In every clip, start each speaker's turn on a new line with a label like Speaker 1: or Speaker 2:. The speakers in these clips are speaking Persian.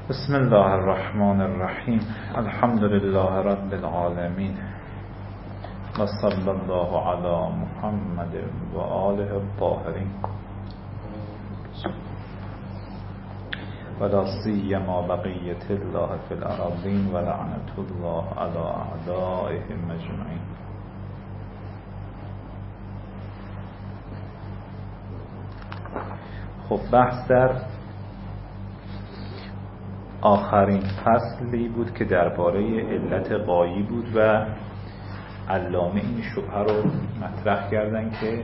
Speaker 1: بسم الله الرحمن الرحیم. الحمد لله رب العالمین و صلی الله علی محمد و آله الطاهرین و لا سیما بقیة الله فی الارضین و لعنة الله علی اعدائهم اجمعین. خب بحث در آخرین فصلی بود که درباره علت غایی بود و علامه این شبهه رو مطرح کردن که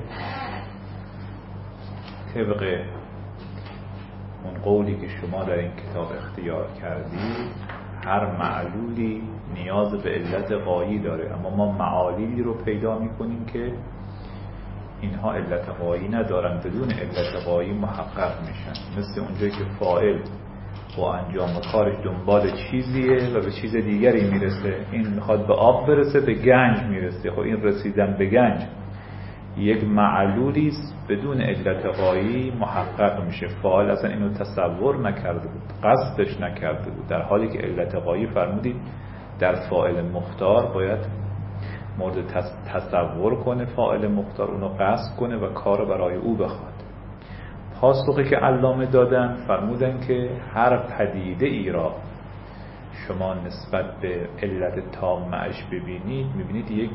Speaker 1: طبق اون قولی که شما در این کتاب اختیار کردید هر معلولی نیاز به علت غایی داره، اما ما معالیلی رو پیدا میکنیم که اینها علت غایی ندارن، بدون علت غایی محقق میشن. مثل اونجایی که فاعل با انجام کارش دنبال چیزیه و به چیز دیگری میرسه. این میخواد به آب برسه، به گنج میرسه. خب این رسیدن به گنج یک معلولی است، بدون علت غایی محقق میشه. فاعل اصلا اینو تصور نکرده بود، قصدش نکرده بود، در حالی که علت غایی فرمودید در فاعل مختار باید مورد تصور کنه، فاعل مختار اونو قصد کنه و کار برای او بخواد. پاسخی که علامه دادن فرمودن که هر پدیده ای را شما نسبت به علت تامه‌اش ببینید، میبینید یک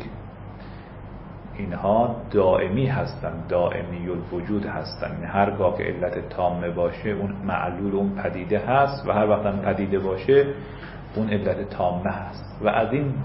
Speaker 1: اینها دائمی هستن، دائمی الوجود هستن. هرگاه که علت تامه باشه اون معلول اون پدیده هست و هر وقت هم پدیده باشه اون علت تامه هست. و از این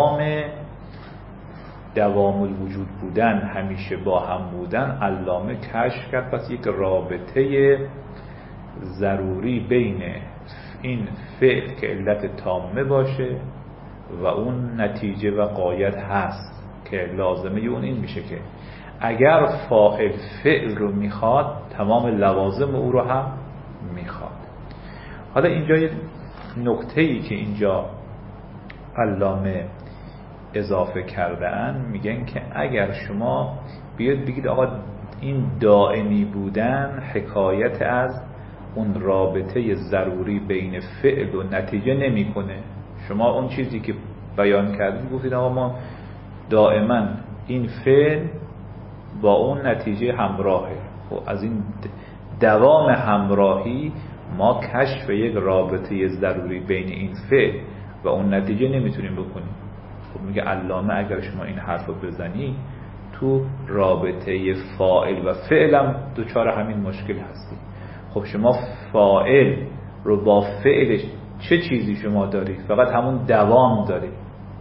Speaker 1: دوام الوجود بودن، همیشه با هم بودن، علامه کشف کرد. پس یک رابطه ضروری بین این فعل که علت تامه باشه و اون نتیجه و غایت هست که لازمه اون این میشه که اگر فاعل فعل رو میخواد تمام لوازم او رو هم میخواد. حالا اینجا یه نکته‌ای که اینجا علامه اضافه کردن، میگن که اگر شما بیاد بگید آقا این دائمی بودن حکایت از اون رابطه ضروری بین فعل و نتیجه نمیکنه. شما اون چیزی که بیان کردید گفتید آقا ما دائما این فعل با اون نتیجه همراهه. و از این دوام همراهی ما کشف یک رابطه ضروری بین این فعل و اون نتیجه نمیتونیم بکنیم. خب میگه علامه اگر شما این حرف رو بزنی تو رابطه فاعل و فعلم دوچار همین مشکل هستی. خب شما فاعل رو با فعلش چه چیزی شما داری؟ فقط همون دوام داری.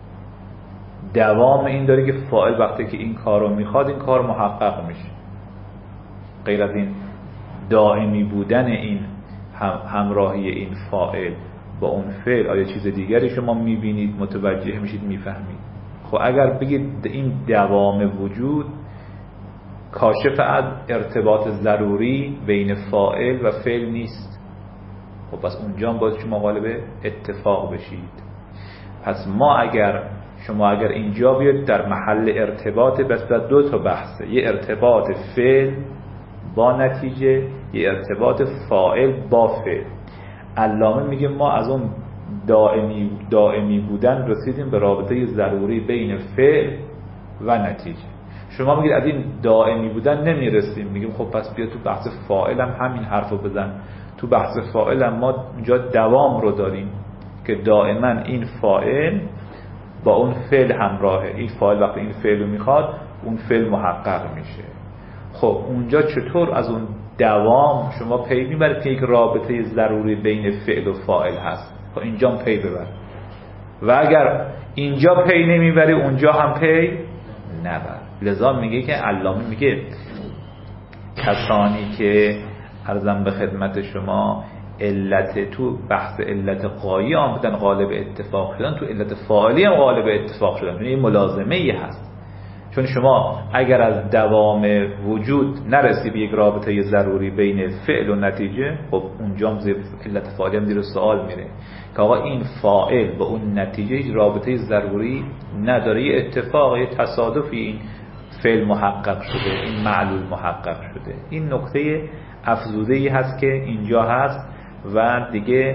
Speaker 1: دوام این داری که فاعل وقتی که این کار رو میخواد این کار محقق میشه. غیر از این دائمی بودن این همراهی این فاعل با اون فعل آیا چیز دیگری شما میبینید، متوجه میشید، میفهمید؟ خب اگر بگید این دوام وجود کاشف از ارتباط ضروری بین فاعل و فعل نیست، خب پس اونجا باید شما غالب اتفاق بشید. پس شما اگر اینجا بیاد در محل ارتباط، بس دو تا بحثه، یه ارتباط فعل با نتیجه، یه ارتباط فاعل با فعل. علامه میگه ما از اون دائمی بودن رسیدیم به رابطه ضروری بین فعل و نتیجه. شما میگید از این دائمی بودن نمیرسیم، میگیم خب پس بیا تو بحث فاعل هم همین حرفو بزن. تو بحث فاعل هم ما اینجا دوام رو داریم که دائما این فاعل با اون فعل همراهه. این فاعل وقتی این فعل رو میخواد اون فعل محقق میشه. خب اونجا چطور از اون دوام شما پی میبرید که یک رابطه ضروری بین فعل و فاعل هست؟ خب اینجا هم پی ببر. و اگر اینجا پی نمیبری اونجا هم پی نبر. لذا میگه که علامه میگه کسانی که عرضم به خدمت شما تو بحث علت غایی آمدن غالب اتفاق شدن، تو علت فاعلی هم غالب اتفاق شدن. یعنی ملازمه ای هست. چون شما اگر از دوام وجود نرسی به یک رابطه ضروری بین فعل و نتیجه، خب اونجا هم علت فاعلی هم زیر سوال میره که آقا این فاعل با اون نتیجه هیچ رابطه ضروری نداره، یه اتفاق، یه تصادفی این فعل محقق شده، این معلول محقق شده. این نکته افزوده‌ای هست که اینجا هست و دیگه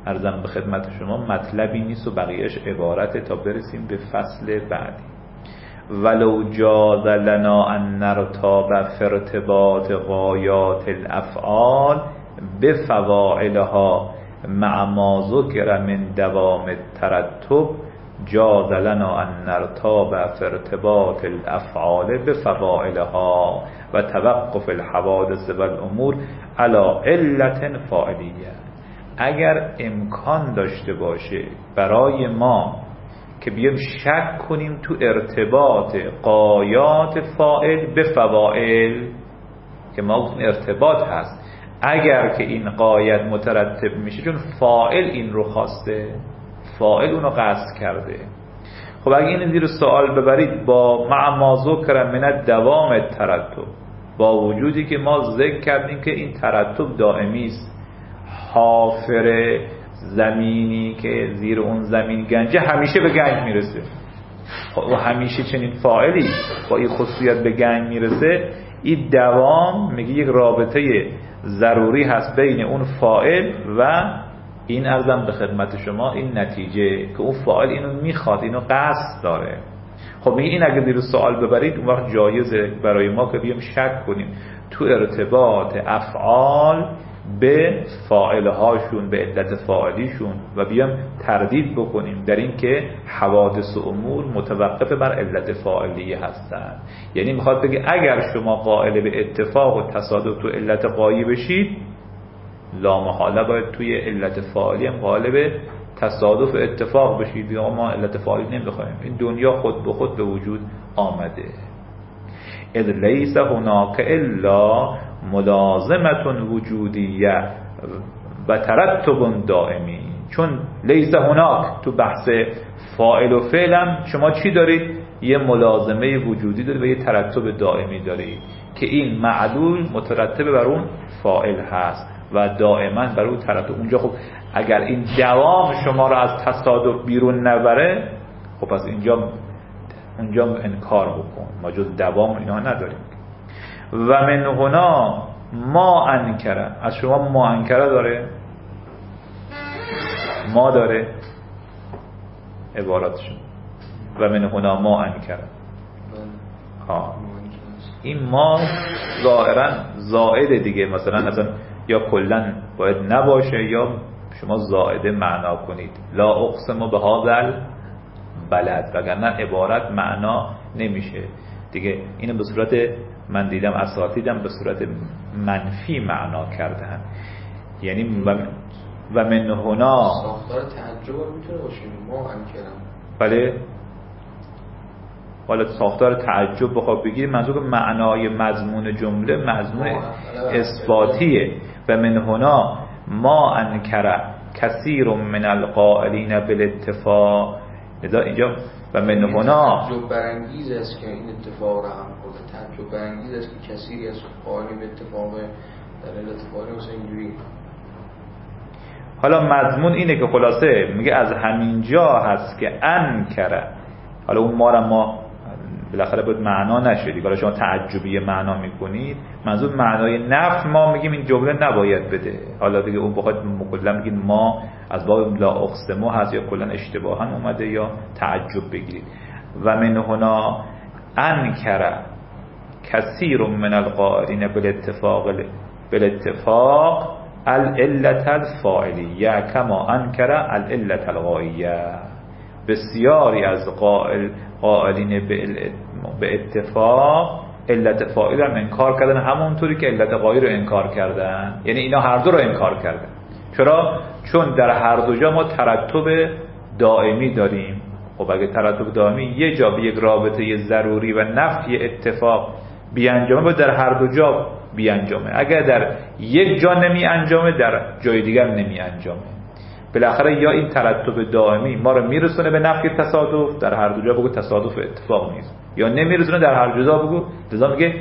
Speaker 1: عرضم به خدمت شما مطلبی نیست و بقیهش عبارت تا برسیم به فصل بعدی. ولو جاز لنا ان نرتاب فی ارتباط غایات الافعال بفواعلها مع ما ذکر من دوام الترتب جاز لنا ان نرتاب فی ارتباط الافعال بفواعلها و توقف الحوادث والامور علی علت فاعلیه. اگر امکان داشته باشه برای ما که بیایم شک کنیم تو ارتباط غایات فاعل به فواعل، که ما گفتیم ارتباط هست، اگر که این غایت مترتب میشه چون فاعل این رو خواسته، فاعل اونو قصد کرده. خب اگه این زیر سوال ببرید با مع ما ذکر من دوام الترتب، با وجودی که ما ذکر کردیم که این ترتب دائمی است، حافر زمینی که زیر اون زمین گنجه همیشه به گنج میرسه و همیشه چنین فاعلی با این خصوصیت به گنج میرسه، این دوام میگه یک رابطه ضروری هست بین اون فاعل و این عرضم به خدمت شما این نتیجه که اون فاعل اینو میخواد، اینو قصد داره. خب میگه این اگه زیر سوال ببرید اون وقت جایزه برای ما که بیام شک کنیم تو ارتباط افعال به فاعلهاشون، به علت فاعلیشون و بیام تردید بکنیم در این که حوادث و امور متوقف بر علت فاعلیه هستند. یعنی میخواد بگه اگر شما قائل به اتفاق و تصادف تو علت غایی بشید، لامحاله باید توی علت فاعلی هم قائل به تصادف و اتفاق بشید. یا ما علت فاعلی نمیخوایم، این دنیا خود به خود به وجود آمده. اذ لیس هناک الا ملازمت وجودیه و ترتب دائمی. چون لیس هناک تو بحث فاعل و فعلم شما چی دارید؟ یه ملازمه وجودی دارید و یه ترتب دائمی دارید که این معلول مترتب بر اون فاعل هست و دائما بر اون ترتب. اونجا خب اگر این دوام شما را از تصادف بیرون نبره، خب پس اونجا انکار بکن، ما جز دوام اینا نداریم. و من هنا ما انکره، از شما ما انکره داره، ما داره عباراتشون. و من هنا ما انکره، این ما ظاهرا زائد دیگه، مثلا یا کلن باید نباشه یا شما زائده معنا کنید. لا اقسم به هذا بلد، وگرنه عبارت معنا نمیشه دیگه. اینو به صورت من دیدم اساتیدم به صورت منفی معنا کردن. یعنی و من هنا
Speaker 2: ساختار تعجب میتونه باشه ما انکرم.
Speaker 1: بله، حالا ساختار تعجب بخواد بگید منظور معنای مضمون جمله مضمون اثباتیه. و من هنا ما انکر کثیر من القائلین بالاتفاق. لذا اینجا و من هنا
Speaker 2: تعجب برانگیز است که این اتفاق را هم کنه، تعجب برانگیز است که کثیری از قائلین به اتفاق در الاتفاق مثلا اینجوری.
Speaker 1: حالا مضمون اینه که خلاصه میگه از همین جا هست که انکره. حالا اون ما بالاخره باید معنا نشه. حالا شما تعجبی معنا میکنید، منظور معنای نفی ما میگیم این جمله نباید بده. حالا دیگه اون بخواد کلا میگین ما از باب لا اقسمو هست یا کلا اشتباها اومده یا تعجب بگیرید. و من هنا انکر کثیر من القائلین بالاتفاق العلت الفاعلیه کما انکر العلت الغائیه. بسیاری از قائلین به اتفاق علت فاعل رو انکار کردن، همونطوری که علت غایی رو انکار کردن. یعنی اینا هر دو رو انکار کردن. چرا؟ چون در هر دو جا ما ترتب دائمی داریم. خب اگه ترتب دائمی یه جا به یک رابطه ضروری و نفی اتفاق بیانجامه، باید در هر دو جا بیانجامه. اگر در یک جا نمی انجامه، در جای دیگر نمی انجامه. بالاخره یا این ترتب دائمی ما رو میرسونه به نفی تصادف، در هر دو جا بگو تصادف اتفاق نیست، یا نمیرسونه در هر جا بگو. لذا میگه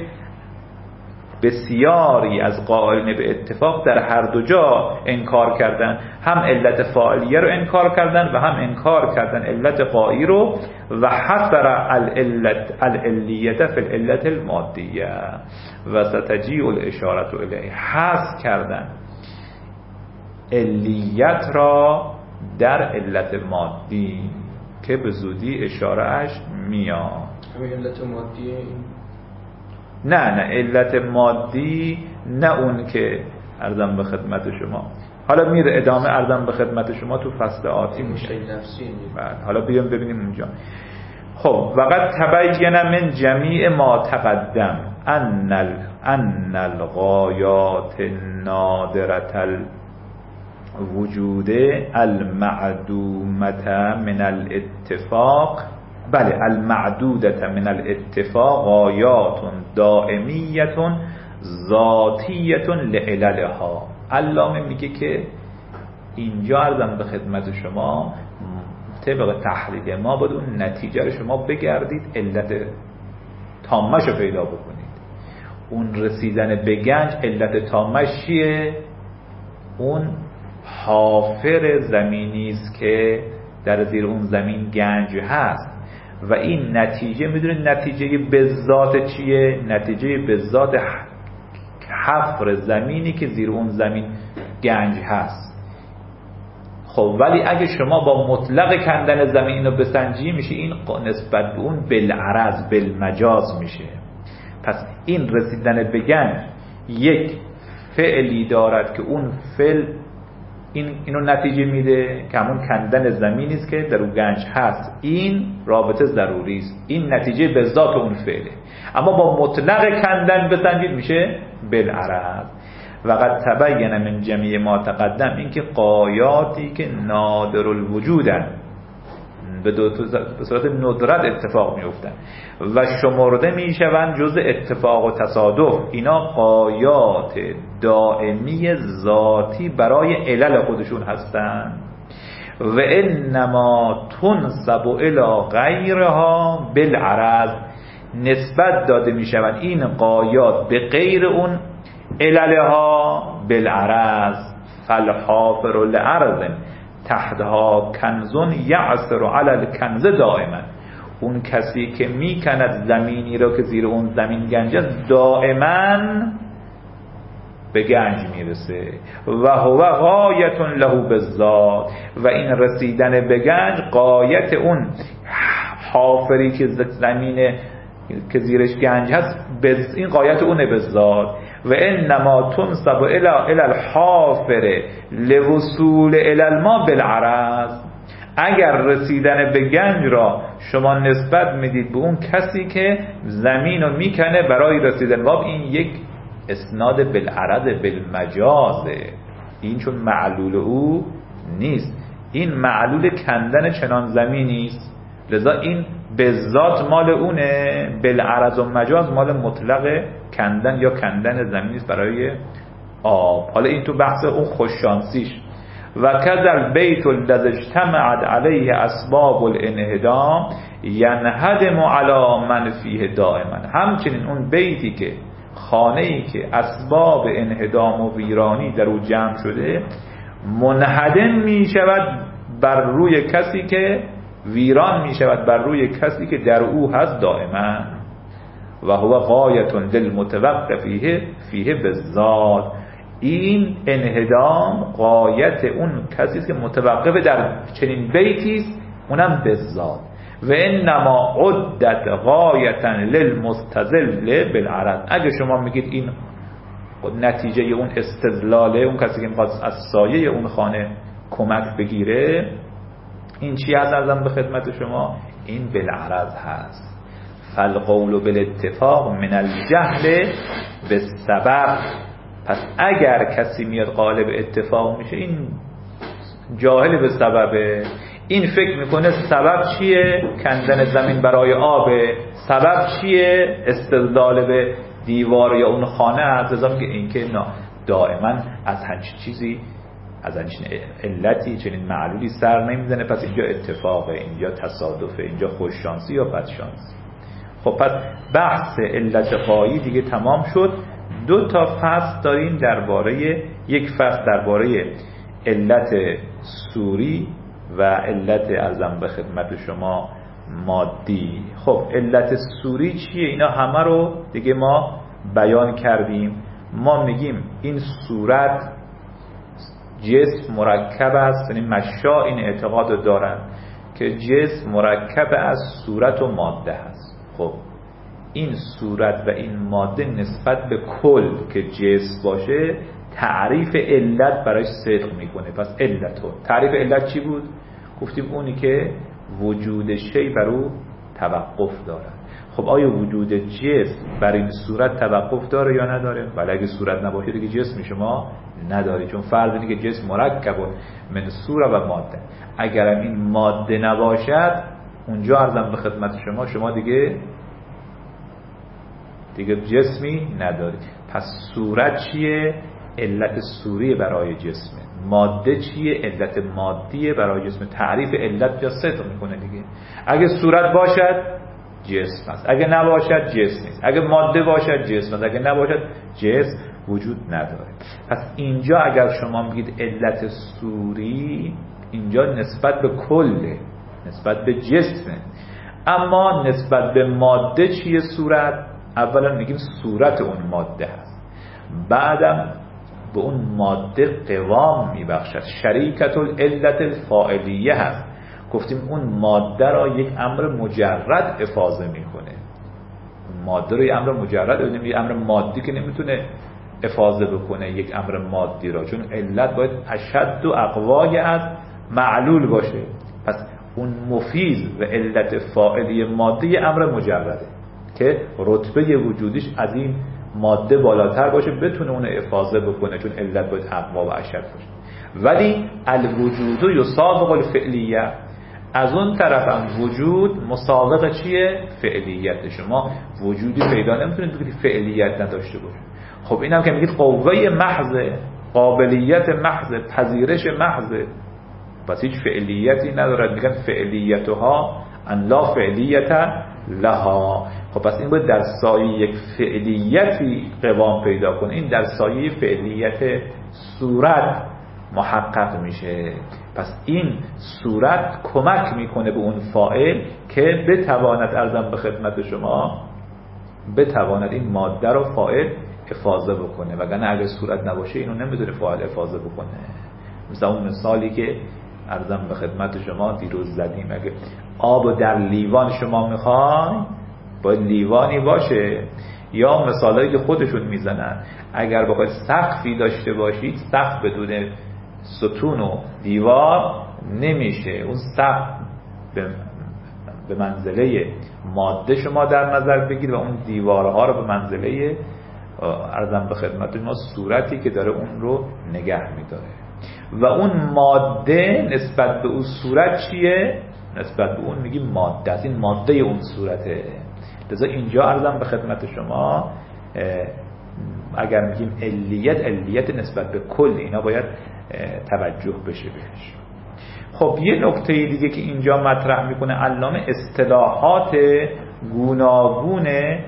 Speaker 1: بسیاری از قائلین به اتفاق در هر دو جا انکار کردن، هم علت فاعلیه رو انکار کردن و هم انکار کردن علت غایی رو. و حصر العلیت فی العلت المادیه و ستجیء الاشاره الیه. حصر کردن علیت را در علت مادی که به زودی اشارهش میاد.
Speaker 2: همین علت مادی
Speaker 1: نه علت مادی، نه اون که عرضم به خدمت شما، حالا میره ادامه عرضم به خدمت شما تو فصل آتی میشه. حالا بیام ببینیم اونجا. خب وقد تبین من جمیع ما تقدم ان الغایات نادرة الوجود المعدومة من الاتفاق، بله المعدودة من الاتفاق غایات دائمیت ذاتیت لعللها. علامه میگه که اینجا عرضم به خدمت شما طبق تحلیل ما باید اون نتیجه رو شما بگردید علت تامش رو پیدا بکنید. اون رسیدن به گنج علت تامش چیه؟ اون حافر زمینی است که در زیر اون زمین گنج هست و این نتیجه میدونید نتیجه به ذات چیه؟ نتیجه به ذات حفر زمینی که زیر اون زمین گنج هست. خب ولی اگه شما با مطلق کندن زمین اینو بسنجی میشه این نسبت به اون بالعرض بالمجاز میشه. پس این رسیدن به گنج یک فعلی دارد که اون فعل اینو نتیجه میده که همون کندن زمینی است که در اون گنج هست. این رابطه ضروری است، این نتیجه به ذات اون فعله. اما با مطلق کندن بسنجید میشه بالعرض. وقد تبین من جمیع ما تقدم، این که غایاتی که نادر الوجودن به صورت ندرت اتفاق میفتن و شمرده میشوند جز اتفاق و تصادف، اینا غایات دائمی ذاتی برای علل خودشون هستند. و انما تنسب الی غیرها بالعرض، نسبت داده میشوند این غایات به غیر اون عللها بالعرض. فالحافر لعرض تحتها کنزون یعثر علی الکنز دائما، اون کسی که میکند زمینی را که زیر اون زمین گنج است دائما به گنج میرسه. و هو غایت له بالذات، و این رسیدن به گنج غایت اون حافری که زمین که زیرش گنج هست، این غایت اونه به ذات. و انما تنسب الی الحافر لوصول الی الماء بالعرض، اگر رسیدن به گنج را شما نسبت میدید به اون کسی که زمین رو میکنه برای رسیدن به این یک اسناد بالعرض بالمجازه، این چون معلول او نیست، این معلول کندن چنان زمینی است، لذا این به ذات مال اونه، بالعرض و مجاز مال مطلق کندن یا کندن زمینی است برای آب. حالا این تو بحث اون خوششانسیش. و کذل بیت الذی اجتمعت علیه اسباب الانهدام ینهدم علی من فیه دائما، همچنین اون بیتی که خانه‌ای که اسباب انهدام و ویرانی در او جمع شده منهدم می شود بر روی کسی که ویران می شود بر روی کسی که در او هست دائما. و هو غایت للمتوقف فیه بالذات، این انهدام غایت اون کسی است که متوقف در چنین بیتی است، اونم بالذات. و انما عدت غایتا للمستظل بالعرض، اگه شما میگید این نتیجه اون استدلاله، اون کسی که میخواد از سایه اون خانه کمک بگیره، این چی هست ازم به خدمت شما؟ این بالعرض هست. فالقول بالاتفاق من الجهل بالسبب، پس اگر کسی میاد قالب اتفاق میشه این جاهل به سببه، این فکر میکنه سبب چیه؟ کندن زمین برای آبه، سبب چیه؟ استدلال به دیوار یا اون خانه هست. لذا میگه این که دائما از همچین چیزی، از همچین علتی چنین معلولی سر نمیزنه، پس اینجا اتفاقه، اینجا تصادفه، اینجا خوششانسی یا بدشانسی. خب پس بحث علت غایی دیگه تمام شد. 2 تا فصل داریم درباره، یک فصل درباره علت صوری و علت ارزم به خدمت شما مادی. خب علت صوری چیه؟ اینا همه رو دیگه ما بیان کردیم. ما میگیم این صورت جسم مرکب است، یعنی مشا این اعتقاد رو دارن که جسم مرکب از صورت و ماده هست. خب این صورت و این ماده نسبت به کل که جسم باشه تعریف علت براش صدق میکنه. پس علتو تعریف علت چی بود؟ گفتیم اونی که وجود شی بر او توقف داره. خب آیا وجود جسم بر این صورت توقف داره یا نداره؟ ولی اگه صورت نباشه دیگه جسم شما نداری، چون فرض اینه که جسم مرکب من صوره و ماده. اگرم این ماده نباشد اونجا عرضم به خدمت شما دیگه جسمی نداری. پس صورت چیه؟ علت صوری برای جسمه. ماده چیه؟ علت مادیه برای جسم. تعریف علت جا صدق میکنه دیگه. اگه صورت باشد جسم است، اگه نباشد جسم نیست. اگه ماده باشد جسم است، اگه نباشد جسم وجود نداره. پس اینجا اگر شما میگید علت صوری، اینجا نسبت به کله، نسبت به جسمه. اما نسبت به ماده چیه صورت؟ اولا میگیم صورت اون ماده هست، بعدم به اون ماده قوام میبخشد. شریکت العلت الفاعلیه هست. گفتیم اون ماده را یک امر مجرد افاضه میکنه. ماده رو یک امر مجرد، یک امر مادی که نمیتونه افاضه بکنه یک امر مادی را، چون علت باید اشد و اقوای از معلول باشه. پس اون مفیز و علت فاعلی ماده یک امر مجرده که رتبه وجودیش از این ماده بالاتر باشه، بتونه اون افاضه بکنه، چون علت باید اقوا و اشد باشه. ولی الوجود یسابق الفعلیه، از اون طرف هم وجود مسابقه چیه؟ فعلیت. شما وجودی پیدا نمیتونید بگید فعلیت نداشته باشه. خب اینم که میگید قوه محض، قابلیت محض، پذیرش محض، پس هیچ فعلیتی ندارد. میگن فعلیتها ان لا فعلیت لها. خب پس این باید در سایه یک فعلیتی قوام پیدا کنه. این در سایه فعلیت صورت محقق میشه. پس این صورت کمک میکنه به اون فاعل که بتواند ارزم به خدمت شما بتواند این ماده رو فاعل افاضه بکنه، وگرنه اگه صورت نباشه اینو نمیتونه فاعل افاضه بکنه. مثل اون مثالی که ارزم به خدمت شما دیروز زدیم، اگه آب در لیوان شما میخوای باید لیوانی باشه، یا مثالایی که خودشون میزنن اگر بخواید سقفی داشته باشید، سقف بدون ستون و دیوار نمیشه. اون سقف به منزله ماده شما در نظر بگیر و اون دیوارها رو به منزله ارزم به خدمت ما صورتی که داره اون رو نگه میداره. و اون ماده نسبت به اون صورت چیه؟ نسبت به اون میگیم ماده است. این ماده اون صورته. لذا اینجا ارزم به خدمت شما اگر میگیم علیت نسبت به کل، اینا باید توجه بشه بهش. خب یه نکته دیگه که اینجا مطرح میکنه علامه، اصطلاحات گوناگون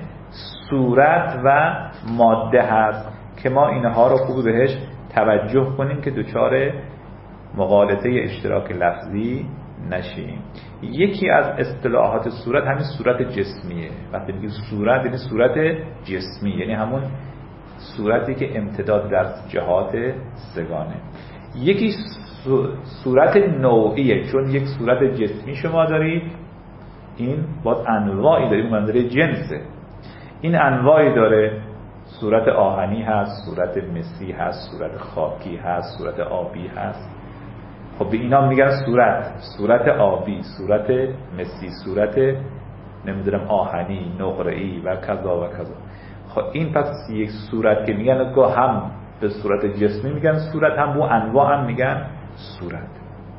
Speaker 1: صورت و ماده هست که ما اینها رو خوب بهش توجه کنیم که دچار مغالطه اشتراک لفظی نشیم. یکی از اصطلاحات صورت همین صورت جسمیه. وقتی میگیم صورت یعنی صورت جسمی، یعنی همون صورتی که امتداد در جهات سگانه. یکی صورت نوعیه، چون یک صورت جسمی شما دارید، این باز انواعی دارید، منظره جنسه. این انواعی داره، صورت آهنی هست، صورت مسی هست، صورت خاکی هست، صورت آبی هست. خب به اینا میگن صورت آبی، صورت مسی، صورت نمیدونم آهنی، نقره‌ای و کذا و کذا. خب این پس یک صورت که میگن گاه هم به صورت جسمی میگن صورت، هم بو انواع هم میگن صورت.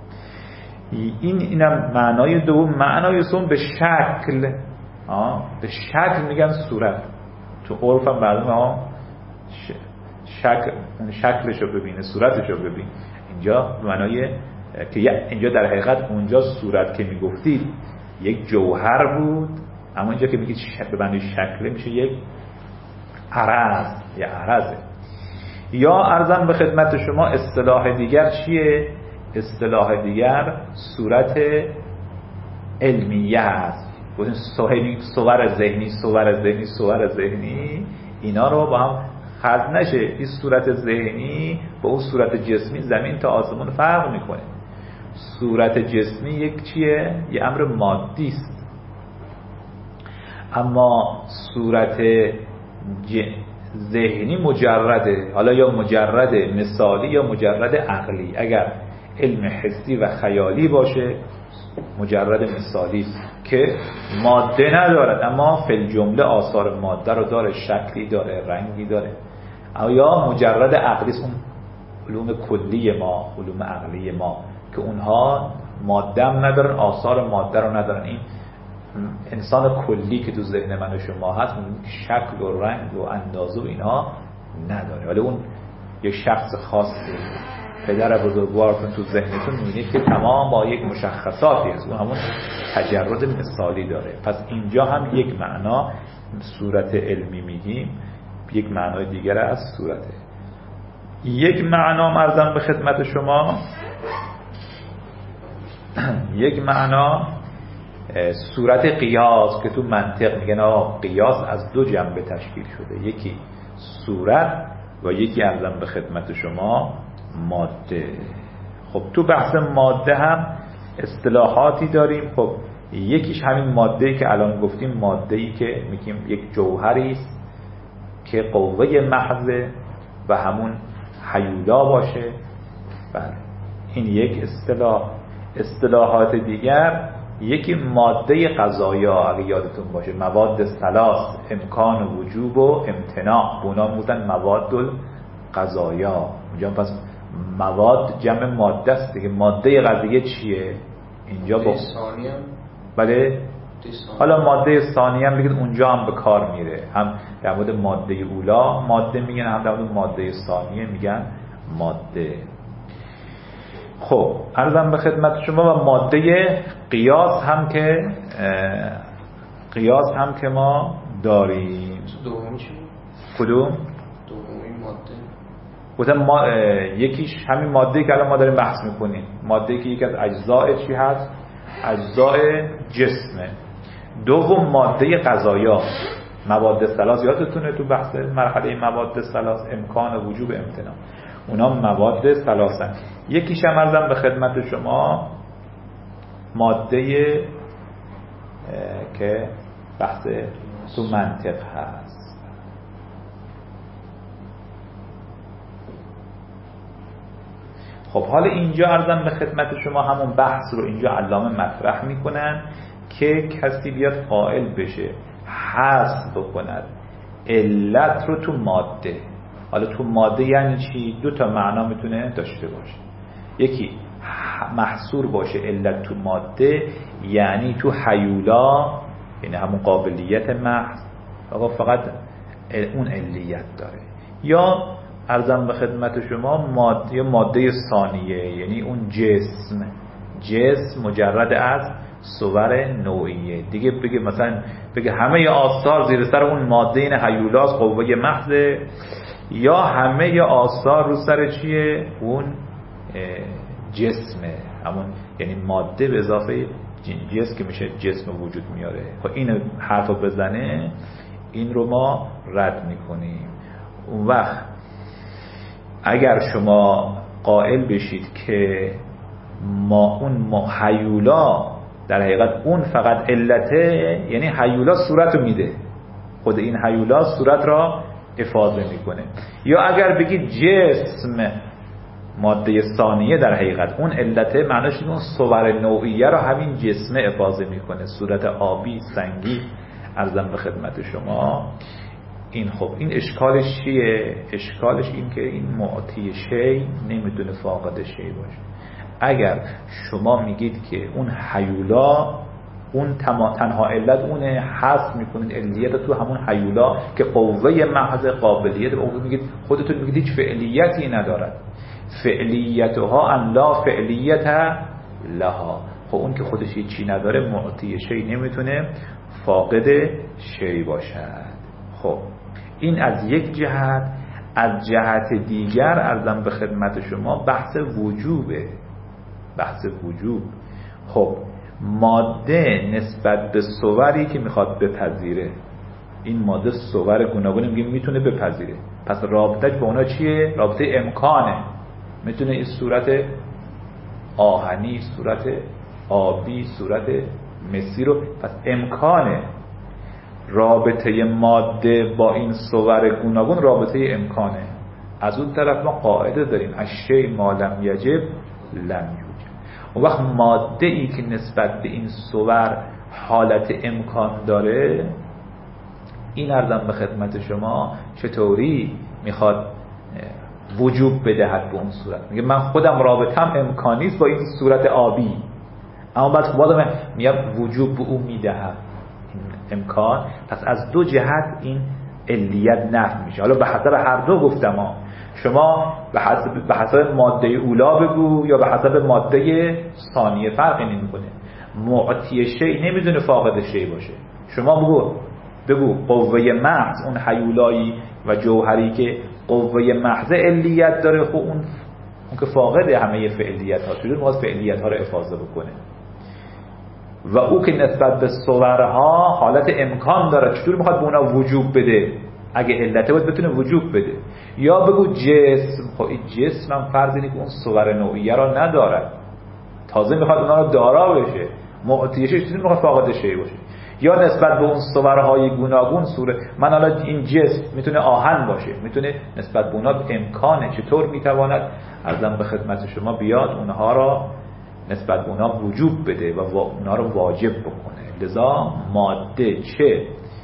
Speaker 1: اینم معنای دوم. معنای سوم به شکل، به شکل میگن صورت. تو عرف هم مردم شکلشو ببینه، صورتشو ببین. اینجا معنای که اینجا در حقیقت اونجا صورت که میگفتید یک جوهر بود، اما اینجا که میگید به معنی شکل میشه یک عرض، یا عرضه. یا عرضم به خدمت شما اصطلاح دیگر چیه؟ اصطلاح دیگر صورت علمیه هست. گفتیم صور ذهنی، اینا رو با هم خلط نشه. این صورت ذهنی با اون صورت جسمی زمین تا آسمون فرق میکنه. صورت جسمی یک چیه؟ یه امر مادی است، اما صورت ذهنی مجرده، حالا یا مجرد مثالی یا مجرد عقلی. اگر علم حسی و خیالی باشه مجرد مثالی که ماده ندارد اما فی الجمله آثار ماده رو داره، شکلی داره، رنگی داره. یا مجرد عقلی است، اون علوم کلی ما، علوم عقلی ما که اونها ماده هم ندارن، آثار ماده رو ندارن. این انسان کلی که تو ذهن من و شما هست شکل و رنگ و اندازه و اینها نداره، ولی اون یک شخص خاصه. پدر بزرگوارتون تو ذهنتون می‌بینید که تمام با یک مشخصاتی هست، اون همون تجرد مثالی داره. پس اینجا هم یک معنا صورت علمی میگیم، یک معنای دیگر از صورته. یک معنا عرضم به خدمت شما، یک معنا صورت قیاس که تو منطق میگن قیاس از دو جنبه تشکیل شده، یکی صورت و یکی عرضم به خدمت شما ماده. خب تو بحث ماده هم اصطلاحاتی داریم. خب یکیش همین ماده‌ای که الان گفتیم، ماده‌ای که میگیم یک جوهری است که قوه محض و همون هیولا باشه. بله این یک اصطلاح. اصطلاحات دیگر یکی ماده غذایا، اگه یادتون باشه مواد ثلاث، امکان و وجوب و امتناع، اونا میگن مواد غذایا. اینجا پس مواد جمع ماده است دیگه. ماده غذایی چیه اینجا؟ با
Speaker 2: ثانیه.
Speaker 1: بله حالا ماده ثانیه هم بگید اونجا هم به کار میره، هم در مورد ماده اولا ماده میگن، هم در مورد ماده ثانیه میگن ماده. خب عرضم به خدمت شما و ماده قیاس هم که ما داریم.
Speaker 2: دومی چی؟
Speaker 1: کدوم؟
Speaker 2: دومی ماده.
Speaker 1: گفتم ما یکیش همین ماده‌ای که الان ما داریم بحث میکنیم، ماده‌ای که یکی از اجزای چی هست؟ اجزای جسمه. دوم ماده غذایا، مواد ثلاث. یادتونه تو بحث مرحله مواد ثلاث امکان و وجوب امتناع، اونا مواد ثلاثن. یکیش هم عرضم به خدمت شما ماده که بحث تو منطق هست. خب حالا اینجا عرضم به خدمت شما همون بحث رو اینجا علامه مطرح میکنن که کسی بیاد قائل بشه حذف بکند علت رو تو ماده. حالا تو ماده یعنی چی؟ دو تا معنا میتونه داشته باشه. یکی محصور باشه علت تو ماده، یعنی تو هیولا، یعنی همون قابلیت محض، آقا فقط اون علیت داره. یا عرضم به خدمت شما ماده ثانیه، یعنی اون جسم مجرد از صور نوعیه دیگه. بگه مثلا بگه همه آثار زیر سر اون ماده این هیولاس قوه محض، یا همه آثار رو سر چیه؟ اون جسمه، همون یعنی ماده به اضافه جسم که میشه جسم وجود میاره. خب این حرفو بزنه این رو ما رد میکنیم. اون وقت اگر شما قائل بشید که اون هیولا در حقیقت اون فقط علته، یعنی هیولا صورت رو میده، خود این هیولا صورت را افاضه میکنه. یا اگر بگید جسم ماده ثانیه در حقیقت اون علته، معناش اون صور نوعیه را همین جسم افاضه میکنه، صورت آبی سنگی. عرضم به خدمت شما این خب این اشکالش چیه؟ اشکالش این که این معطی شی نمیتونه فاقد شی باشه. اگر شما میگید که اون هیولا اون تنها علت اونه، حذف میکنید علیت تو همون هیولا که قوه محض قابلیت، اون میگید خودتون میگید هیچ فعلیتی ندارد، فعلیتها ان لا فعلیت لها. خب اون که خودش چی نداره معطی شی نمیتونه فاقد شی باشد. خب این از یک جهت. از جهت دیگر عرضم به خدمت شما بحث وجوبه، بحث وجوب. خب ماده نسبت به صوری که میخواد بپذیره، این ماده صور گوناگون میگه میتونه بپذیره، پس رابطهش با اونا چیه؟ رابطه امکانه. میتونه این صورت آهنی، صورت آبی، صورت مسی رو، پس امکانه. رابطه ماده با این صور گوناگون رابطه امکانه. از اون طرف ما قاعده داریم الشیء ما لم یجب لم یوجد. اون وقت ماده ای که نسبت به این صور حالت امکان داره، این عرضم به خدمت شما چطوری میخواد وجوب بدهد به اون صورت. میگه من خودم رابطم امکانی است با این صورت آبی، اما بعد خودم میگم وجوب به اون میدهم امکان. پس از دو جهت این علیت نفی میشه. حالا به حسب هر دو گفتم شما به حسب ماده اولا بگو یا به حسب ماده ثانیه، فرقی نمیکنه. معطی شیء نمیدونه فاقد شیء باشه. شما بگو قوه محض، اون هیولایی و جوهری که قوه محض علیت داره، خب اون که فاقد همه فعلیت ها، چجور میخواد فعلیت ها رو افاضه بکنه؟ و او که نسبت به صورها حالت امکان داره، چطور میخواد به اونا وجوب بده؟ اگه علته بود بتونه وجوب بده. یا بگو جسم، خب این جسم هم فرض اینه که اون صور نوعیه را نداره، تازه میخواد اونا رو دارا بشه. معطیش چطور میخواد فاقد شیء باشه؟ یا نسبت به اون صورهای گوناگون من حالا این جسم میتونه آهن باشه، میتونه نسبت به اونا امکانه، چطور میتواند عرضم به خدمت شما بیاد اونها را نسبت به اونا وجوب بده و اونا رو واجب بکنه. لذا ماده چه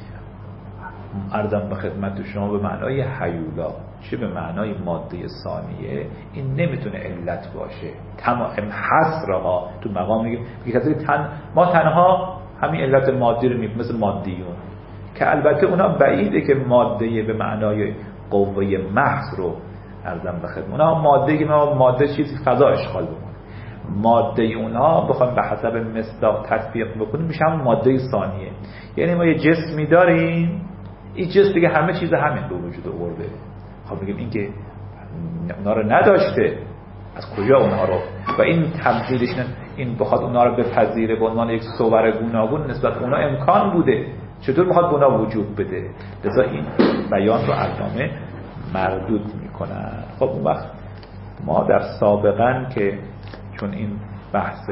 Speaker 1: عرضم به خدمت شما به معنای هیولا چه به معنای ماده ثانیه، این نمیتونه علت باشه. تمام حصرها تو مقام میگه ما تنها همین علت مادی رو میگیم، مثل مادیون که البته اونا بعیده که ماده به معنای قوه محض رو عرضم به خدمت اونا ماده که ما ماده چیزی فضا اشغال بکنه، ماده اونا بخوایم به حسب مصداق تطبیق بکنیم میشه هم ماده ثانیه. یعنی ما یه جسمی داریم، این جسم دیگه همه چیز همین به وجود آورده، خب میگیم این که اونا رو نداشته، از کجا اونها رو و این تبدیلش این بخواد اونها رو بپذیره به عنوان یک صور گوناگون نسبت اونا امکان بوده، چطور میخواد به اونا وجود بده؟ لذا این بیان رو علامه مردود میکنن. خب اون وقت ما در سابقا که چون این بحث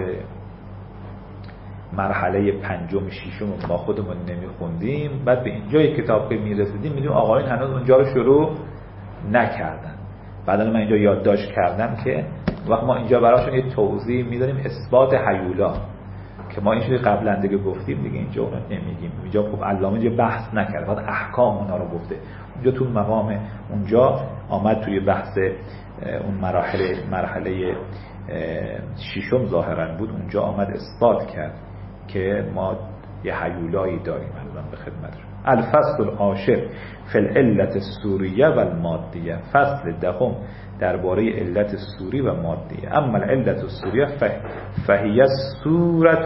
Speaker 1: مرحله پنجم ششم ما خودمون نمیخوندیم، بعد به اینجای کتاب که میرسیدیم میدونیم آقایون هنوز اونجا رو شروع نکردن. بعدا من اینجا یادداشت کردم که وقت ما اینجا براشون یه توضیح میذاریم اثبات هیولا که ما اینجوری قبلا دیگه گفتیم، دیگه اینجا اون نمیگیم. اینجا خب علامه اینجا بحث نکرد، بعد احکام اونا رو گفته. اونجا تو مقام اونجا آمد توی بحث اون مرحله ششم ظاهرا بود، اونجا آمد اثبات کرد که ما یه هیولایی داریم. الان به خدمتتون الفصل العاشر فی العلة السوریه و المادیه، فصل دهم درباره علت سوری و مادیه. اما العلة السوریه فهی الصورة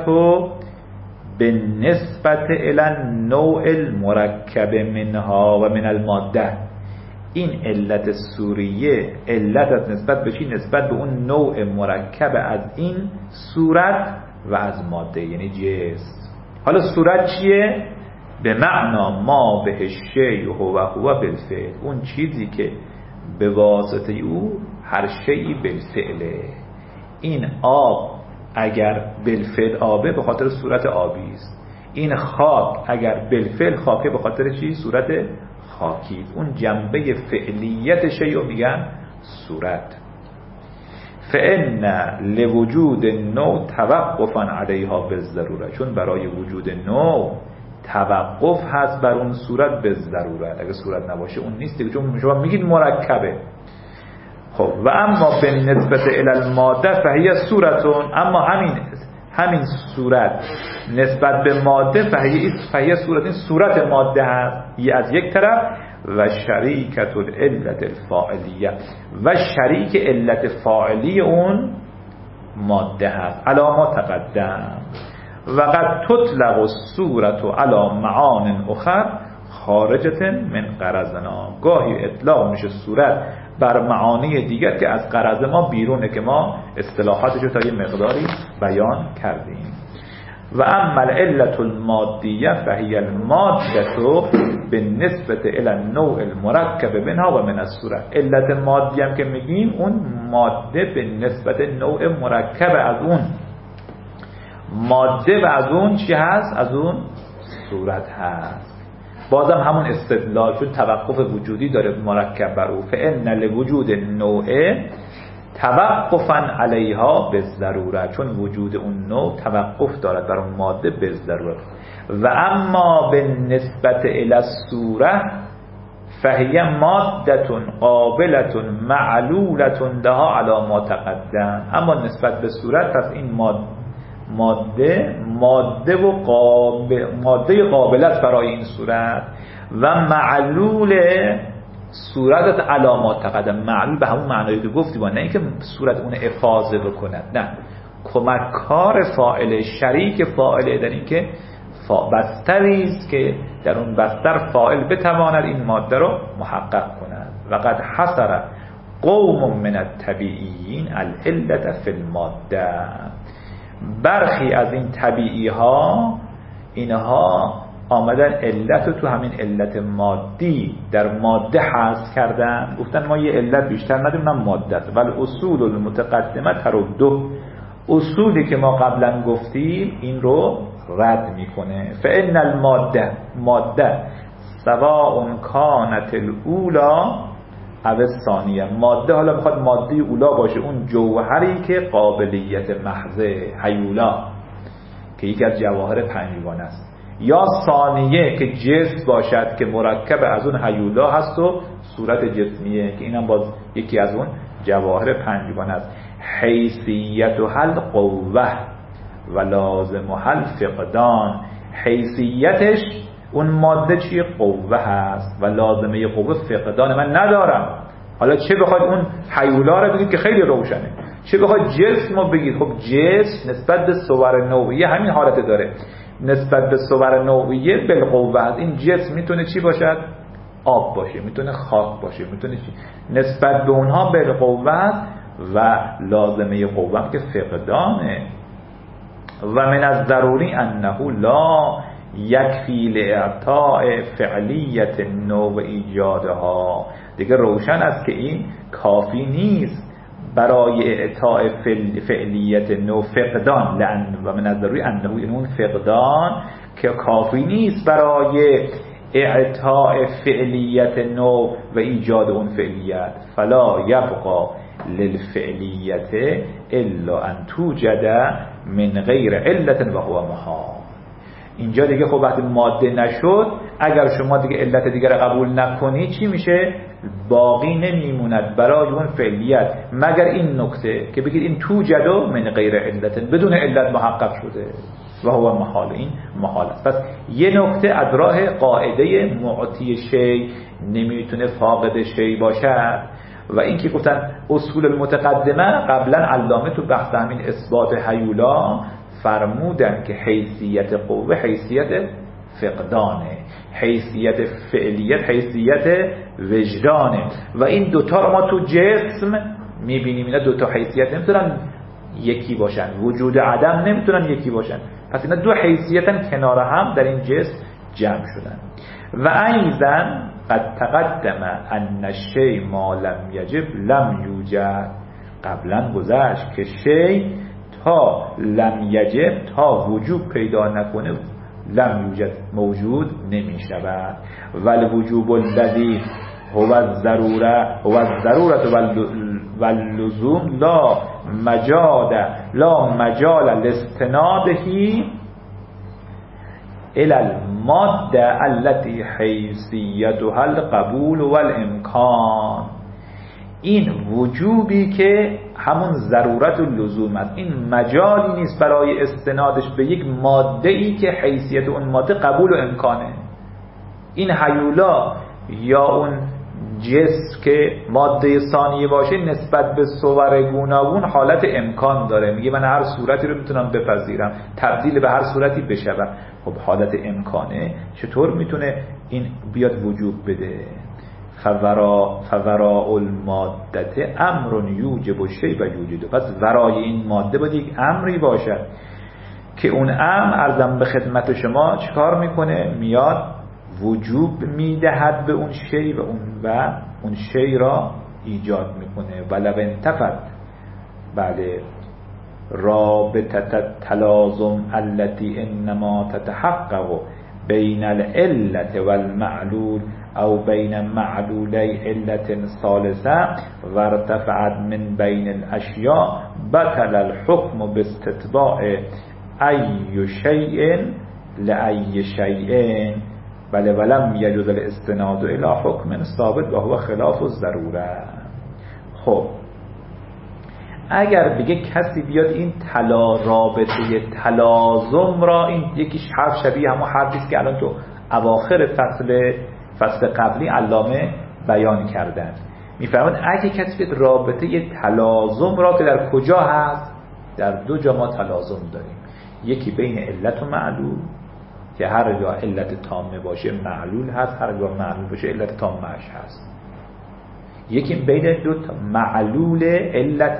Speaker 1: بالنسبة الى النوع المرکب منها و من الماده. این علت سوریه علت نسبت به چی؟ نسبت به اون نوع مرکب از این صورت و از ماده، یعنی جسم. حالا صورت چیه؟ به معنا ما به شیء هو بالفعل، اون چیزی که به واسطه او هر شیئی بالفعله. این آب اگر بالفعل آبه به خاطر صورت آبی است، این خاک اگر بالفعل خاکه به خاطر چی؟ صورت خاکی. اون جنبه فعلیت شیء میگن صورت. فإن لوجود نوع توقفا علیها بالضروره، چون برای وجود نوع توقف هست بر اون صورت به ضرورت. اگه صورت نباشه اون نیست دیگه، چون شما میگید مرکبه. خب و اما به نسبت الی الماده فهی صورتون، اما همین صورت نسبت به ماده فهی صورت، این صورت ماده هست یه از یک طرف، و شریکت العلت الفاعلیه، و شریک علت فاعلی اون ماده هست. علا ما تقدم و قد تطلق الصورت علی معان اخر خارجه من غرضنا، گاهی اطلاق میشه صورت بر معانی دیگر که از غرض ما بیرونه، که ما اصطلاحاتش رو تا یه مقداری بیان کردیم. و اما العلة المادیه فهی الماده بالنسبه الى النوع المرکب منها و من الصوره. علت مادی هم که میگیم اون ماده به نسبت نوع مرکب از اون ماده و از اون چی هست؟ از اون صورت هست. بازم همون استدلال، چون توقف وجودی داره مرکب بر او، فإن لوجود النوع توقفا علیها بالضروره، چون وجود اون نوع توقف دارد بر اون ماده بالضروره. و اما بالنسبت الی الصوره فهی ماده قابله معلوله لها علی ما تقدم. اما نسبت به صورت پس این ماده قابلت برای این صورت و معلول صورت علامات تقدم. معلول به همون معنایی که گفتی با، نه اینکه صورت اون افاضه بکند، نه، کمککار فاعل، شریک فاعل در این که بستری است که در اون بستر فاعل بتواند این ماده رو محقق کند. و قد حصر قوم من الطبیعیین العلة فی الماده. برخی از این طبیعی ها اینها آمدن علت رو تو همین علت مادی در ماده حذف کردن، گفتن ما یه علت بیشتر نداریم، اونم ماده است. ولی اصول المتقدمه تردو، اصولی که ما قبلا گفتیم این رو رد میکنه. فإن الماده ماده سواء کانت الاولا او الثانیه. ماده حالا میخواد ماده اولا باشه، اون جوهری که قابلیت محض هیولا که یکی از جواهر پنجگانه است، یا ثانیه که جسم باشد که مرکب از اون هیولا هست و صورت جسمیه که اینم باز یکی از اون جواهر پنجگانه است. حیثیت و حل قوه و لازم و حل فقدان. حیثیتش اون ماده چیه؟ قوه هست و لازمه قوه فقدان. من ندارم. حالا چه بخواید اون هیولا رو بگید که خیلی روشنه، چه بخواید جسم رو بگید، خب جسم نسبت به صور نوعیه همین حالت داره، نسبت به صور نوعیه بالقوه هست. این جسم میتونه چی باشد؟ آب باشه، میتونه خاک باشه، میتونه چی؟ نسبت به اونها بالقوه هست و لازمه قوه هم که فقدانه. و من از ضروری انه لا یکفی لاعطاء فعلیت نوع ایجادها. دیگه روشن است که این کافی نیست برای اعطاء فعلیت نوع فقدان. و من از ضروری انه اون فقدان که کافی نیست برای اعطاء فعلیت نوع و ایجاد اون فعلیت. فلا یبقى للفعلیت الا ان توجد من غیر علت و هو محال. اینجا دیگه خب وقتی ماده نشد، اگر شما دیگه علت دیگر قبول نکنی چی میشه؟ باقی نمیموند برای اون فعلیت مگر این نکته که بگید این توجد من غیر علت، بدون علت محقق شده و هو محال. این محال است. پس یه نکته از راه قاعده معطی شی نمیتونه فاقد شی باشد. و این که گفتن اصول المتقدمه قبلا علامه تو بحث همین اثبات هیولا فرمودن که حیثیت قوه حیثیت فقدانه، حیثیت فعلیت حیثیت وجدانه. و این دوتا رو ما تو جسم میبینیم، اینا دوتا حیثیت نمیتونن یکی باشن، وجود عدم نمیتونن یکی باشن. پس اینا دو حیثیتن کنار هم در این جسم جمع شدن. و ایضا قد تقدم ان الشیء ما لم یجب لم یوجد. قبلا گذشت که شیء تا لم یجب، تا وجوب پیدا نکنه، لم یوجد موجود نمی شود. والوجوب الذی هو الضروره واللزوم لا مجال لاستناده الى الماده التي حیثیتها القبول والامکان. این وجوبی که همون ضرورت و لزوم است، این مجالی نیست برای استنادش به یک ماده ای که حیثیت اون ماده قبول و امکانه. این هیولا یا اون جسم که ماده ثانیه باشه نسبت به صور گوناگون حالت امکان داره، میگه من هر صورتی رو میتونم بپذیرم، تبدیل به هر صورتی بشم. خب حالت امکانه، چطور میتونه این بیاد وجوب بده؟ فوراء الماده امر یوجب الشیء و یوجده. پس ورای این ماده باید یک امری باشد که اون امر عرضم به خدمت شما چیکار میکنه؟ میاد وجوب میدهد به اون شی و اون شی را ایجاد میکنه. ولو انتفت، بله، رابطه تلازم التي انما تتحقق بین العلة والمعلول او بین معلولی علة ثالثه وارتفعت من بین الاشیاء بطل الحكم باستتباع ای شیء لای شیء بله ولم یجوز الاستناد الى حکم ثابت و هو خلاف الضروره. خب اگر بگه کسی بیاد این رابطه تلازم را، این یکی حرف شبیه همون حرفی است که الان تو اواخر فصل قبلی علامه بیان کردن، میفرماید اگه کسی بیاد رابطه تلازم را، که در کجا هست؟ در دو جا ما تلازم داریم، یکی بین علت و معلول که هر جا علت تامه باشه معلول هست، هر جا معلول باشه علت تامهش هست. یکی بین دو تا معلول علت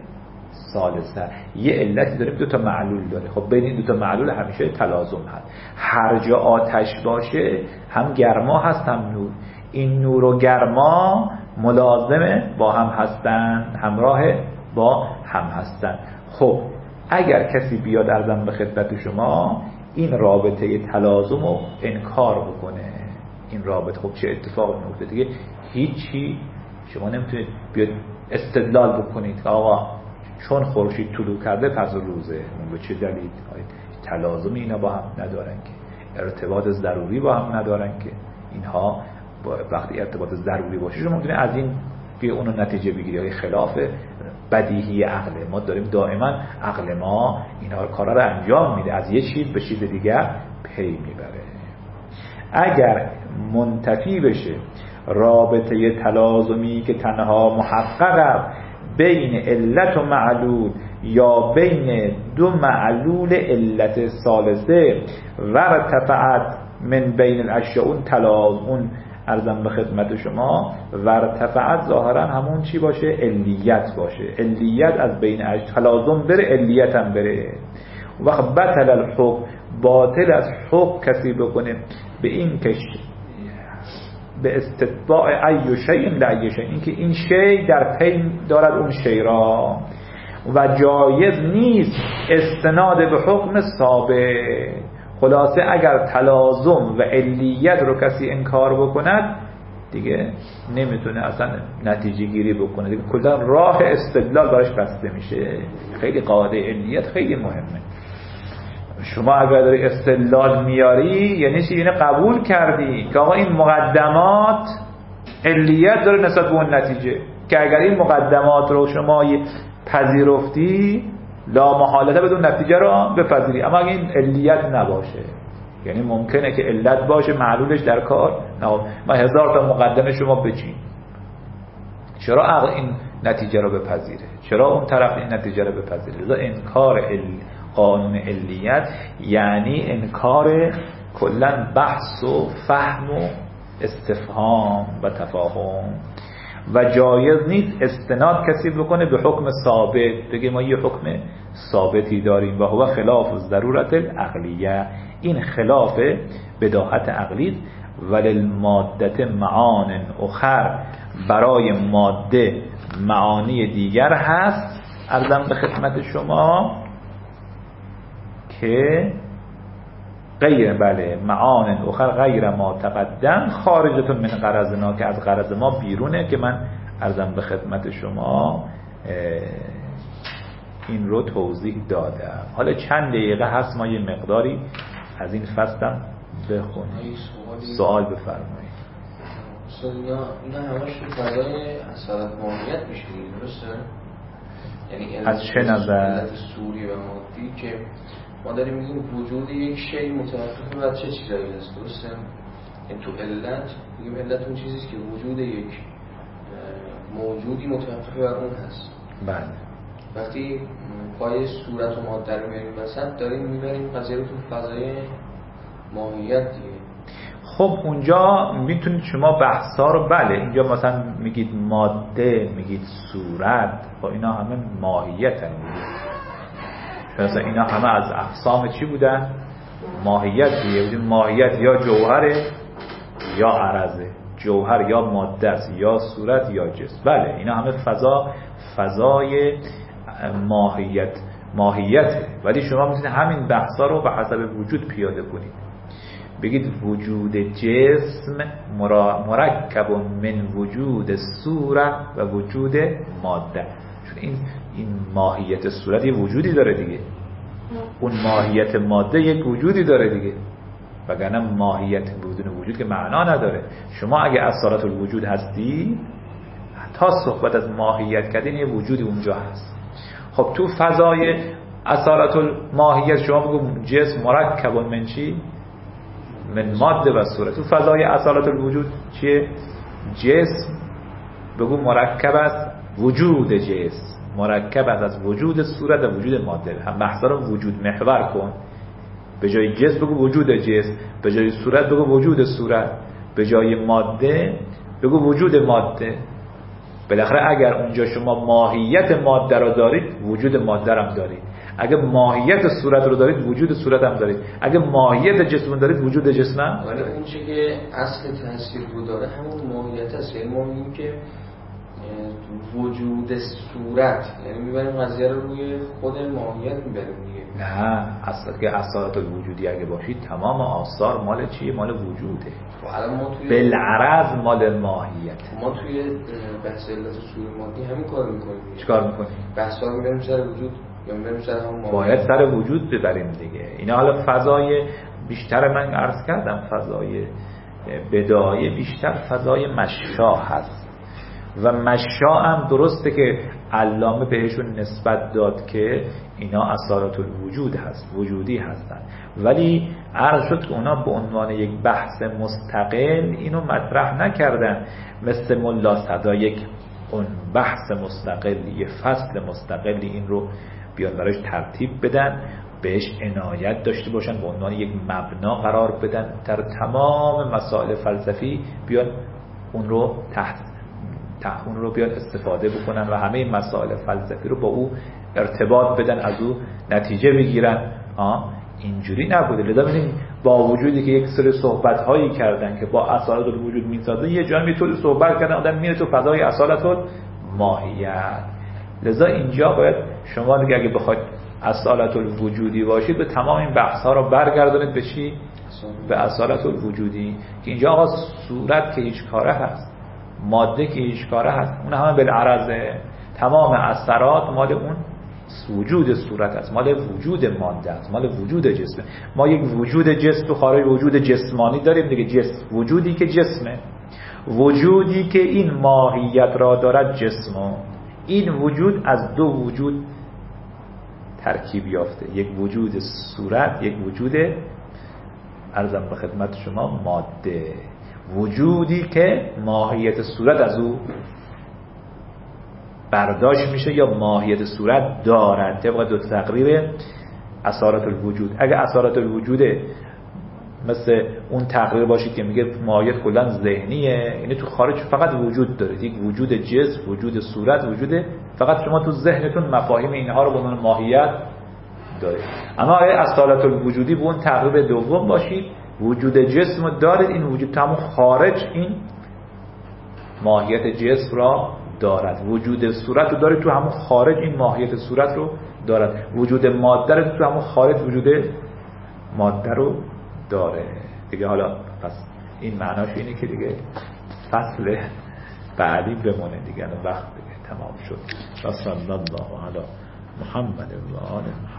Speaker 1: ثالثه، یه علتی داریم دو تا معلول داره. خب بین این دو تا معلول همیشه تلازم هست. هر جا آتش باشه هم گرما هست هم نور، این نور و گرما ملازمه با هم هستن، همراه با هم هستن. خب اگر کسی بیاد عرضم به خدمت شما این رابطه تلازم رو انکار بکنه، این رابطه، خب چه اتفاقی میفته دیگه؟ هیچی. شما نمیتونید بیاد استدلال بکنید که آقا چون خورشید طلوع کرده پس روزه، اون به چه دلیل؟ تلازمی اینا با هم ندارن که، ارتباط ضروری با هم ندارن که. اینها وقتی ارتباط ضروری باشه شما ممکنه از این بیا اونو نتیجه بگیری، خلاف بدیهی عقله. ما داریم دائما عقل ما اینا کارا رو انجام میده، از یه چیز به چیز دیگر پی میبره. اگر منتفی بشه رابطه تلازمی که تنها محقق بین علت و معلول یا بین دو معلول علت ثالثه و ارتفعت من بین الاشیاء، اون تلازم ارزم به خدمت شما و ارتفعت ظاهرا همون چی باشه؟ علیت باشه. علیت از بین تلازم بره، علیت هم بره. وقت بطل الحکم، باطل از حکم کسی بکنه به این کش به استتباع ای شیء لای شیء، این که این شی در پی دارد اون شی را، و جایز نیست استناد به حکم ثابت. خلاصه اگر تلازم و علیت رو کسی انکار بکند دیگه نمیتونه اصلا نتیجه گیری بکنه دیگه، کلا راه استدلال براش بسته میشه. خیلی قاعده علیت خیلی مهمه. شما اگر داری استدلال میاری یعنی چی؟ یعنی قبول کردی که آقا این مقدمات علیت داره نسبت به اون نتیجه، که اگر این مقدمات رو شما پذیرفتی لا محالته بدون نتیجه رو بپذیری. اما اگه این علیت نباشه، یعنی ممکنه که علت باشه معلولش در کار نه، ما 1000 تا مقدمه شما بچین، چرا عقل این نتیجه رو بپذیره؟ چرا اون طرف این نتیجه رو بپذیره؟ لذا انکار قانون علیت یعنی انکار کلا بحث و فهم و استفهام و تفاهم. و جایز نیست استناد کسی بکنه به حکم ثابت، بگه ما یه حکم ثابتی داریم و هو خلاف ضرورت العقلیه، این خلاف بداهت عقلی است. وللمادة معان اخر، برای ماده معانی دیگر هست عرضم به خدمت شما که غیر معان اخر غیر ما تقدم خارجتون من غرضنا، که از غرض ما بیرونه، که من عرضم به خدمت شما این رو توضیح دادم. حالا چند دقیقه هست ما یه مقداری از این فصلم بخونیم. سوال بفرمایید.
Speaker 2: اینا همش تو فضای اصالت ماهیت میشه، درسته؟ یعنی
Speaker 1: از چه نظر؟
Speaker 2: سوری و مادی که ما داریم میگیم وجود یک شی متوقف بر چه چیزایی هست، درسته؟ یعنی تو علت میگیم علت اون چیزیست که وجود یک موجودی متوقف بر اون هست.
Speaker 1: بله.
Speaker 2: وقتی پای صورت و ماده رو میاریم وسط، داریم میبریم قضیه رو تو فضای ماهیت دیگه.
Speaker 1: خب اونجا میتونید شما بحثا رو اینجا مثلا میگید ماده، میگید صورت، خب اینا همه ماهیت هم مثلا اینا همه از اقسام چی بودن؟ ماهیت دیگه. ماهیت یا جوهره یا عرضه، جوهر یا ماده است یا صورت یا جسم. بله اینا همه فضای ماهیته، ولی شما میتونید همین بحثا رو به حسب وجود پیاده کنید. بگید وجود جسم مرکب من وجود صورت و وجود ماده. چون این ماهیت صورت یه وجودی داره دیگه، اون ماهیت ماده یک وجودی داره دیگه، وگرنه ماهیت بدون وجود که معنا نداره. شما اگه اصالت الوجود هستی، تا صحبت از ماهیت کردین یه وجودی اونجا هست. خب تو فضای اصالت الماهیت شما بگو جسم مرکب من چی؟ من ماده و صورت. تو فضای اصالت الوجود چیه؟ جسم بگو مرکب از وجود جسم، مرکب از وجود صورت و وجود ماده. هم بحثا رو وجود محور کن. به جای جسم بگو وجود جسم، به جای صورت بگو وجود صورت، به جای ماده بگو وجود ماده. بالاخره اگر اونجا شما ماهیت ماده رو دارید، وجود ماده رو هم دارید. اگه ماهیت صورت رو دارید، وجود صورت هم دارید. اگه ماهیت جسم رو دارید، وجود جسم هم.
Speaker 2: ولی اون چیزی که اصل تاثیر رو داره همون ماهیت است. یعنی ما میگیم که وجود صورت، یعنی میبریم قضیه رو روی خود ماهیت میبریم دیگه.
Speaker 1: نه، اصلا که اصالت الوجودی اگه باشید تمام آثار مال چیه؟ مال وجوده.
Speaker 2: الان ما توی
Speaker 1: بالعرض مال ماهیت.
Speaker 2: ما توی بحث علت اصول مادی همین کارو میکنیم.
Speaker 1: چیکار میکنیم؟
Speaker 2: بحثا رو میبریم سر وجود یا میبریم سر همون ماهیت.
Speaker 1: باید سر وجود ببریم دیگه. اینا حالا فضای بیشتر من عرض کردم، فضای بدایه بیشتر فضای مشا هست و مشا هم درسته که علامه بهشون نسبت داد که اینا اصالت الوجود هست، وجودی هستن، ولی عرض شد که اونا به عنوان یک بحث مستقل اینو مطرح نکردن، مثل ملا صدایک اون بحث مستقلی، یه فصل مستقلی این رو بیان براش ترتیب بدن، بهش عنایت داشته باشن، به عنوان یک مبنا قرار بدن در تمام مسائل فلسفی، بیان اون رو اون رو بیان استفاده بکنن و همه مسائل فلسفی رو با او ارتباط بدن، از او نتیجه بگیرن. اینجوری نبوده. لذا ببینید با وجودی که یک سری صحبت هایی کردن که با اصالت الوجود میسازه، یه جایی طوری صحبت کردن آدم میره تو فضای اصالت الماهیت. لذا اینجا باید شما دیگه اگه بخواید اصالت الوجودی باشید، به تمام این بحث ها رو برگردونید به چی؟ به اصالت الوجودی، که اینجا آقا صورت که هیچ کاره هست، ماده که هیچ کاره هست، اون همه بالعرضه، تمام اثرات مال اون وجود صورت است، مال وجود ماده است، مال وجود جسمه. ما یک وجود جسم تو خارج وجود جسمانی داریم دیگه، جسم وجودی که جسمه، وجودی که این ماهیت را دارد جسم. این وجود از دو وجود ترکیب یافته، یک وجود صورت، یک وجود عرضم به خدمت شما ماده. وجودی که ماهیت صورت از او برداشت میشه یا ماهیت صورت دارد، طبق دو تقریر اصالت الوجود. اگه اصالت الوجود مثل اون تقریر باشید که میگه ماهیت کلا ذهنیه، یعنی تو خارج فقط وجود دارید، یک وجود جسم، وجود صورت، وجود، فقط شما تو ذهنتون مفاهیم اینها رو به عنوان ماهیت دارید. اما اگه اصالت الوجودی به اون تقریر دوم باشید، وجود جسم رو دارید، این وجود تمام خارج این ماهیت جسم را دارد، وجود صورت رو دارید تو همون خارج این ماهیت صورت رو دارد، وجود ماده رو تو همون خارج وجود ماده رو داره دیگه. حالا پس این معناش اینه که دیگه فصل بعدی بمونه دیگه، وقت دیگه تمام شد. صلی الله علی محمد و آل محمد.